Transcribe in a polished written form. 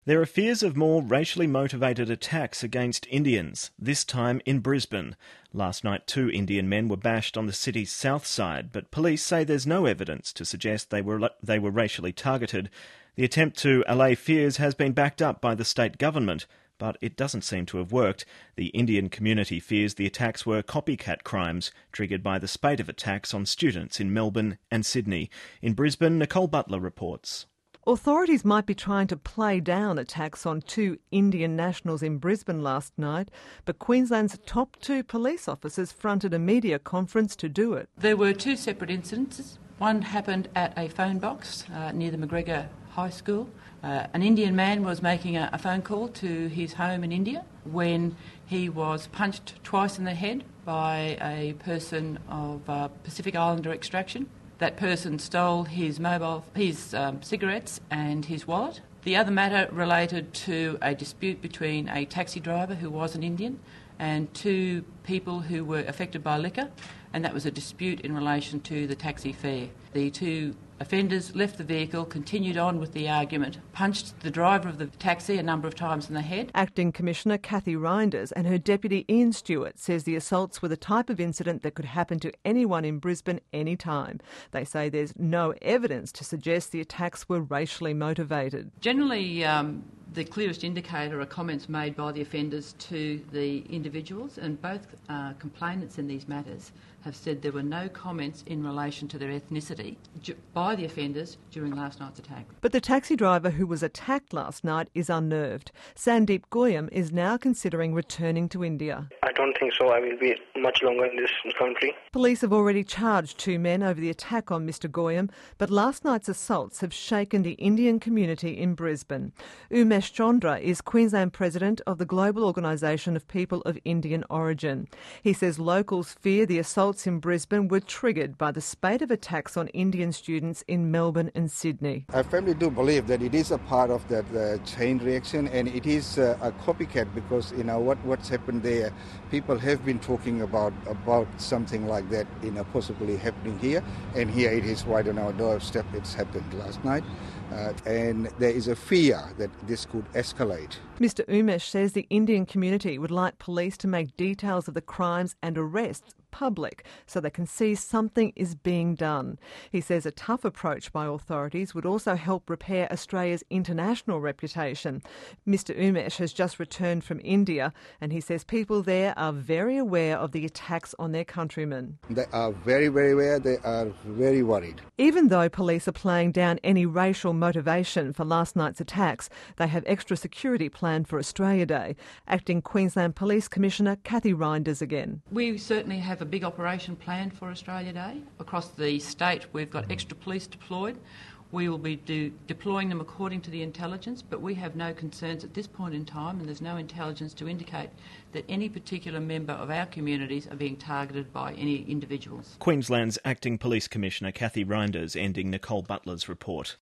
There are fears of more racially motivated attacks against Indians, this time in Brisbane. Last night, 2 Indian men were bashed on the city's south side, but police say there's no evidence to suggest they were racially targeted. The attempt to allay fears has been backed up by the state government, but it doesn't seem to have worked. The Indian community fears the attacks were copycat crimes, triggered by the spate of attacks on students in Melbourne and Sydney. In Brisbane, Nicole Butler reports. Authorities might be trying to play down attacks on 2 Indian nationals in Brisbane last night, but Queensland's top 2 police officers fronted a media conference to do it. There were 2 separate incidences. One happened at a phone box near the McGregor High School. An Indian man was making a phone call to his home in India when he was punched twice in the head by a person of Pacific Islander extraction. That person stole his cigarettes and his wallet. The other matter related to a dispute between a taxi driver who was an Indian and 2 people who were affected by liquor, and that was a dispute in relation to the taxi fare. The 2 offenders left the vehicle, continued on with the argument, punched the driver of the taxi a number of times in the head. Acting Commissioner Kathy Reinders and her deputy Ian Stewart says the assaults were the type of incident that could happen to anyone in Brisbane any time. They say there's no evidence to suggest the attacks were racially motivated. Generally, the clearest indicator are comments made by the offenders to the individuals, and both complainants in these matters have said there were no comments in relation to their ethnicity by the offenders during last night's attack. But the taxi driver who was attacked last night is unnerved. Sandeep Goyam is now considering returning to India. I don't think so. I will be much longer in this country. Police have already charged 2 men over the attack on Mr Goyam, but last night's assaults have shaken the Indian community in Brisbane. Umesh Chandra is Queensland President of the Global Organisation of People of Indian Origin. He says locals fear the assaults in Brisbane were triggered by the spate of attacks on Indian students in Melbourne and Sydney. I firmly do believe that it is a part of that chain reaction, and it is a copycat because what's happened there. People have been talking about something like that possibly happening here, and here it is right on our doorstep. It's happened last night. And there is a fear that this could escalate. Mr Umesh says the Indian community would like police to make details of the crimes and arrests public so they can see something is being done. He says a tough approach by authorities would also help repair Australia's international reputation. Mr Umesh has just returned from India, and he says people there are very aware of the attacks on their countrymen. They are very, very aware. They are very worried. Even though police are playing down any racial motivation for last night's attacks, they have extra security planned for Australia Day. Acting Queensland Police Commissioner Kathy Reinders again. We certainly have a big operation planned for Australia Day. Across the state, we've got extra police deployed. We will be deploying them according to the intelligence, but we have no concerns at this point in time, and there's no intelligence to indicate that any particular member of our communities are being targeted by any individuals. Queensland's Acting Police Commissioner Kathy Reinders ending Nicole Butler's report.